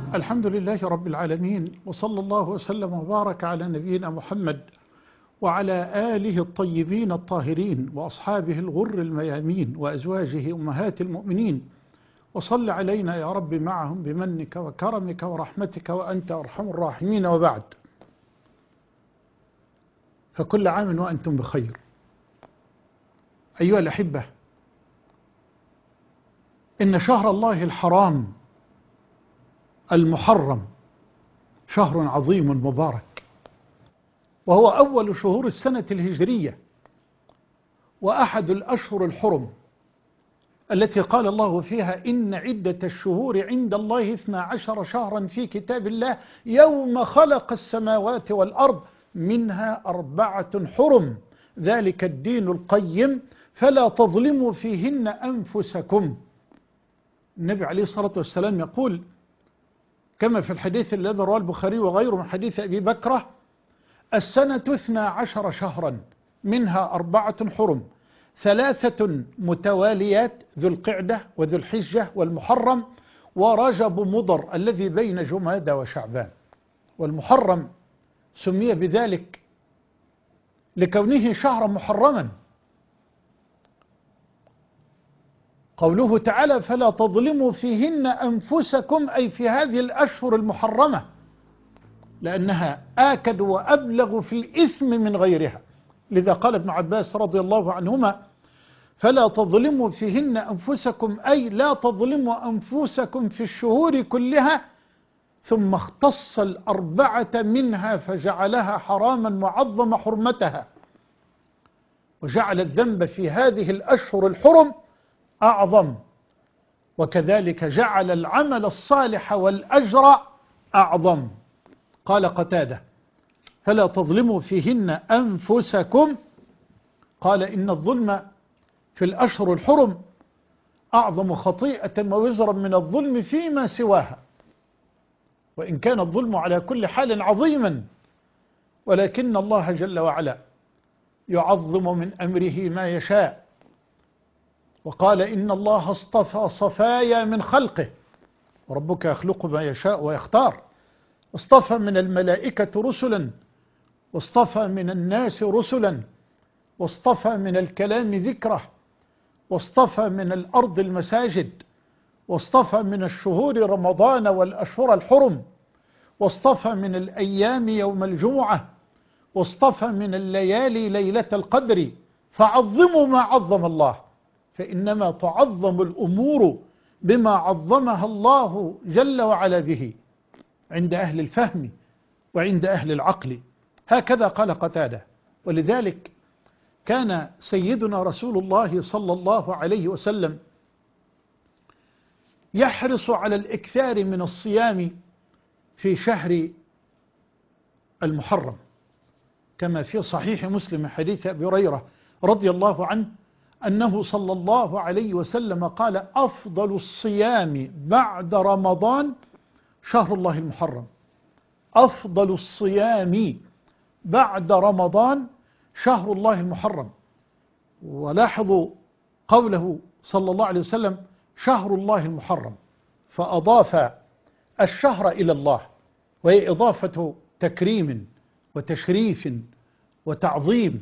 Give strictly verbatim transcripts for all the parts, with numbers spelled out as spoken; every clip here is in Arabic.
الحمد لله رب العالمين، وصلى الله وسلم وبارك على نبينا محمد وعلى آله الطيبين الطاهرين وأصحابه الغر الميامين وأزواجه أمهات المؤمنين، وصل علينا يا رب معهم بمنك وكرمك ورحمتك وأنت أرحم الراحمين. وبعد، فكل عام وأنتم بخير. أيها الأحبة، إن شهر الله الحرام المحرم شهر عظيم مبارك، وهو أول شهور السنة الهجرية، وأحد الأشهر الحرم التي قال الله فيها: إن عدة الشهور عند الله اثنا عشر شهرا في كتاب الله يوم خلق السماوات والأرض منها أربعة حرم ذلك الدين القيم فلا تظلموا فيهن أنفسكم. النبي عليه الصلاة والسلام يقول كما في الحديث الذي رواه البخاري وغيره من حديث أبي بكرة: السنة اثنا عشر شهرا منها أربعة حرم، ثلاثة متواليات، ذو القعدة وذو الحجة والمحرم ورجب مضر الذي بين جمادى وشعبان. والمحرم سمي بذلك لكونه شهرا محرما. قوله تعالى: فلا تظلموا فيهن أنفسكم، أي في هذه الأشهر المحرمة، لأنها آكد وأبلغ في الإثم من غيرها. لذا قال ابن عباس رضي الله عنهما: فلا تظلموا فيهن أنفسكم، أي لا تظلموا أنفسكم في الشهور كلها، ثم اختص الأربعة منها فجعلها حراما معظم حرمتها، وجعل الذنب في هذه الأشهر الحرم أعظم، وكذلك جعل العمل الصالح والأجر أعظم. قال قتادة: فلا تظلموا فيهن أنفسكم، قال: إن الظلم في الأشهر الحرم أعظم خطيئة ووزرا من الظلم فيما سواها. وإن كان الظلم على كل حال عظيما، ولكن الله جل وعلا يعظم من أمره ما يشاء. وقال: إن الله اصطفى صفايا من خلقه، وربك يخلق ما يشاء ويختار. اصطفى من الملائكة رسلا، واصطفى من الناس رسلا، واصطفى من الكلام ذكره، واصطفى من الأرض المساجد، واصطفى من الشهور رمضان والأشهر الحرم، واصطفى من الأيام يوم الجمعة، واصطفى من الليالي ليلة القدر. فعظموا ما عظم الله، فإنما تعظم الأمور بما عظمها الله جل وعلا به عند أهل الفهم وعند أهل العقل. هكذا قال قتادة. ولذلك كان سيدنا رسول الله صلى الله عليه وسلم يحرص على الإكثار من الصيام في شهر المحرم، كما في صحيح مسلم حديث أبي هريرة رضي الله عنه أنه صلى الله عليه وسلم قال: أفضل الصيام بعد رمضان شهر الله المحرم. أفضل الصيام بعد رمضان شهر الله المحرم. ولاحظوا قوله صلى الله عليه وسلم: شهر الله المحرم، فأضاف الشهر إلى الله، وهي إضافة تكريم وتشريف وتعظيم.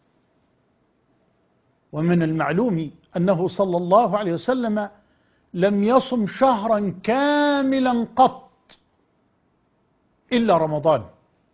ومن المعلوم أنه صلى الله عليه وسلم لم يصم شهرا كاملا قط إلا رمضان،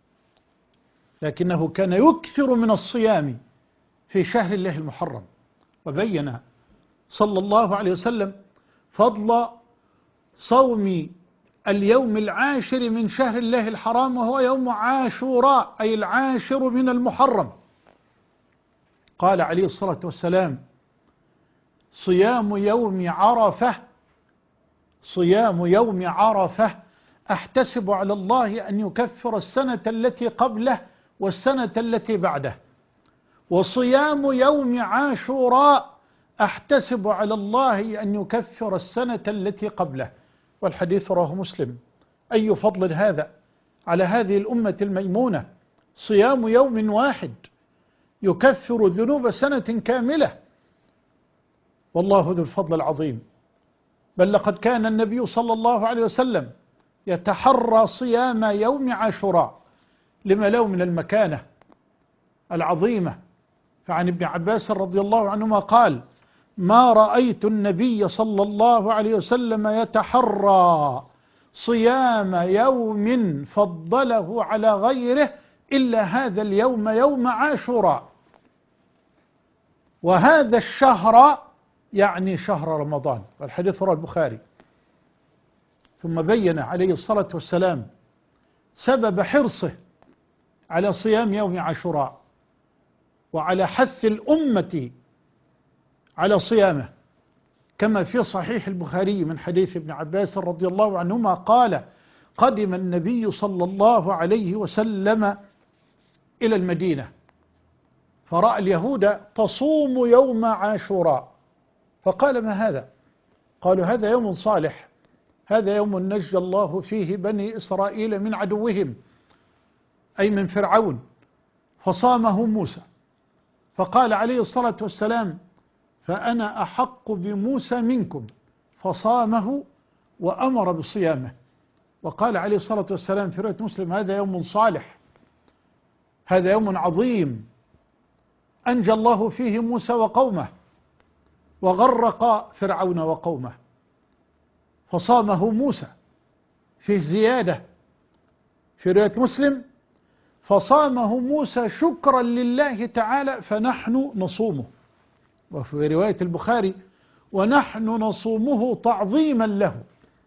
لكنه كان يكثر من الصيام في شهر الله المحرم. وبين صلى الله عليه وسلم فضل صوم اليوم العاشر من شهر الله الحرام، وهو يوم عاشوراء، أي العاشر من المحرم. قال عليه الصلاة والسلام: صيام يوم عرفة صيام يوم عرفة أحتسب على الله أن يكفر السنة التي قبله والسنة التي بعده، وصيام يوم عاشوراء أحتسب على الله أن يكفر السنة التي قبله. والحديث رواه مسلم. أي فضل هذا على هذه الأمة الميمونة، صيام يوم واحد يكفر ذنوب سنة كاملة. والله ذو الفضل العظيم. بل لقد كان النبي صلى الله عليه وسلم يتحرى صيام يوم عاشوراء لما له من المكانة العظيمة. فعن ابن عباس رضي الله عنهما قال: ما رأيت النبي صلى الله عليه وسلم يتحرى صيام يوم فضله على غيره إلا هذا اليوم يوم عاشوراء، وهذا الشهر يعني شهر رمضان. والحديث رواه البخاري. ثم بين عليه الصلاة والسلام سبب حرصه على صيام يوم عاشوراء وعلى حث الأمة على صيامه، كما في صحيح البخاري من حديث ابن عباس رضي الله عنهما قال: قدم النبي صلى الله عليه وسلم إلى المدينة فرأى اليهود تصوم يوم عاشوراء، فقال: ما هذا؟ قالوا: هذا يوم صالح، هذا يوم نجى الله فيه بني إسرائيل من عدوهم أي من فرعون، فصامه موسى. فقال عليه الصلاة والسلام: فأنا أحق بموسى منكم، فصامه وأمر بصيامه. وقال عليه الصلاة والسلام في رواية مسلم: هذا يوم صالح، هذا يوم عظيم أنجى الله فيه موسى وقومه وغرق فرعون وقومه، فصامه موسى. فيه زيادة في رواية مسلم: فصامه موسى شكرا لله تعالى فنحن نصومه. وفي رواية البخاري: ونحن نصومه تعظيما له.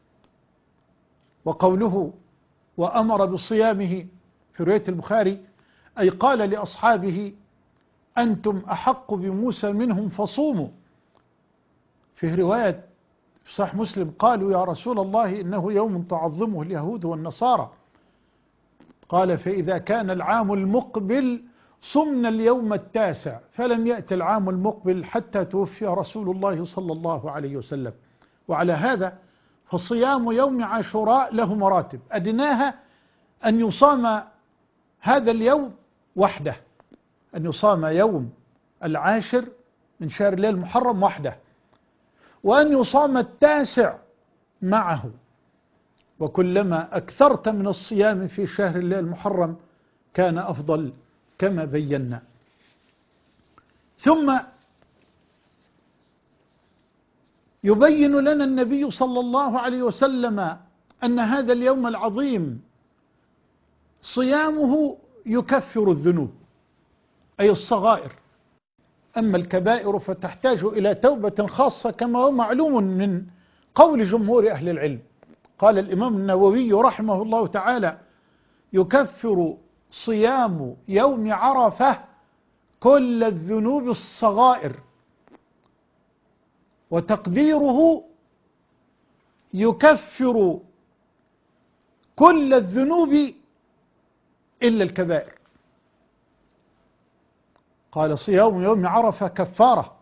وقوله وأمر بصيامه في رواية البخاري أي قال لأصحابه: أنتم أحق بموسى منهم فصوموا. في رواية في صحيح مسلم قالوا: يا رسول الله إنه يوم تعظمه اليهود والنصارى. قال: فإذا كان العام المقبل صمنا اليوم التاسع، فلم يأتي العام المقبل حتى توفي رسول الله صلى الله عليه وسلم. وعلى هذا فصيام يوم عاشوراء له مراتب، أدناها أن يصام هذا اليوم وحده، أن يصام يوم العاشر من شهر الليل المحرم وحده، وأن يصام التاسع معه. وكلما أكثرت من الصيام في شهر الليل المحرم كان أفضل كما بينا. ثم يبين لنا النبي صلى الله عليه وسلم أن هذا اليوم العظيم صيامه يكفر الذنوب أي الصغائر، أما الكبائر فتحتاج إلى توبة خاصة كما هو معلوم من قول جمهور أهل العلم. قال الإمام النووي رحمه الله تعالى: يكفر صيام يوم عرفة كل الذنوب الصغائر. وتقديره يكفر كل الذنوب إلا الكبائر. قال: صيام يوم عرفة كفارة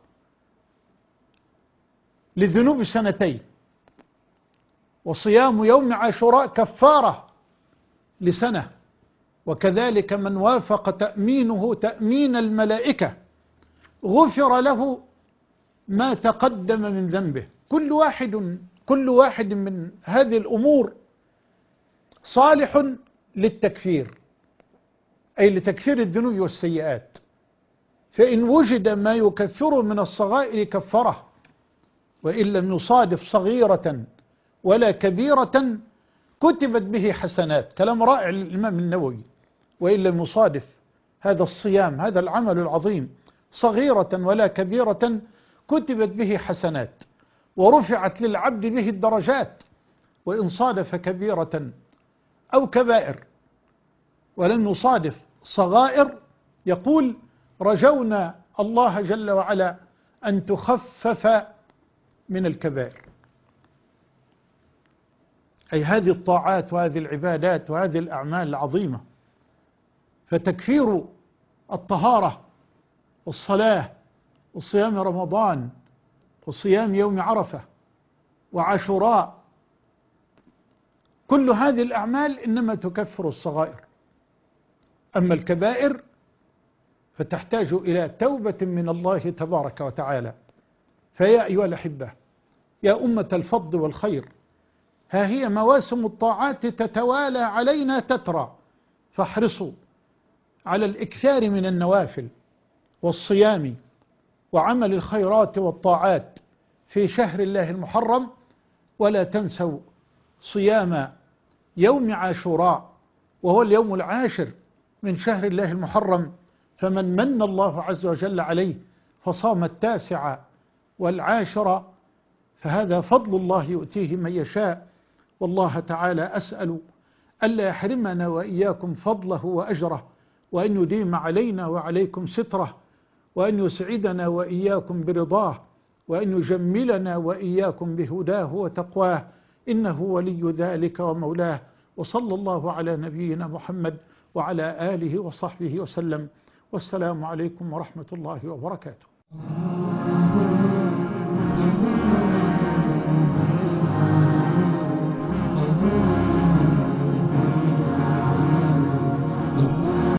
للذنوب سنتين، وصيام يوم عاشوراء كفارة لسنة، وكذلك من وافق تأمينه تأمين الملائكة غفر له ما تقدم من ذنبه. كل واحد كل واحد من هذه الأمور صالح للتكفير أي لتكفير الذنوب والسيئات، فإن وجد ما يكفره من الصغائر كفره، وإن لم يصادف صغيرة ولا كبيرة كتبت به حسنات. كلام رائع للإمام النووي. وإن لم يصادف هذا الصيام هذا العمل العظيم صغيرة ولا كبيرة كتبت به حسنات ورفعت للعبد به الدرجات. وإن صادف كبيرة أو كبائر ولم يصادف صغائر يقول: رجونا الله جل وعلا أن تخفف من الكبائر، أي هذه الطاعات وهذه العبادات وهذه الأعمال العظيمة. فتكفير الطهارة والصلاة وصيام رمضان وصيام يوم عرفة وعاشوراء، كل هذه الأعمال إنما تكفر الصغائر. أما الكبائر فتحتاج إلى توبة من الله تبارك وتعالى. فيا أيها الأحبة، يا أمة الفضل والخير، ها هي مواسم الطاعات تتوالى علينا تترى، فاحرصوا على الإكثار من النوافل والصيام وعمل الخيرات والطاعات في شهر الله المحرم، ولا تنسوا صيام يوم عاشوراء وهو اليوم العاشر من شهر الله المحرم، فمن من الله عز وجل عليه فصام التاسع والعاشر فهذا فضل الله يؤتيه من يشاء. والله تعالى أسأل ألا يحرمنا وإياكم فضله وأجره، وأن يديم علينا وعليكم ستره، وأن يسعدنا وإياكم برضاه، وأن يجملنا وإياكم بهداه وتقواه، إنه ولي ذلك ومولاه. وصلى الله على نبينا محمد وعلى آله وصحبه وسلم، والسلام عليكم ورحمة الله وبركاته.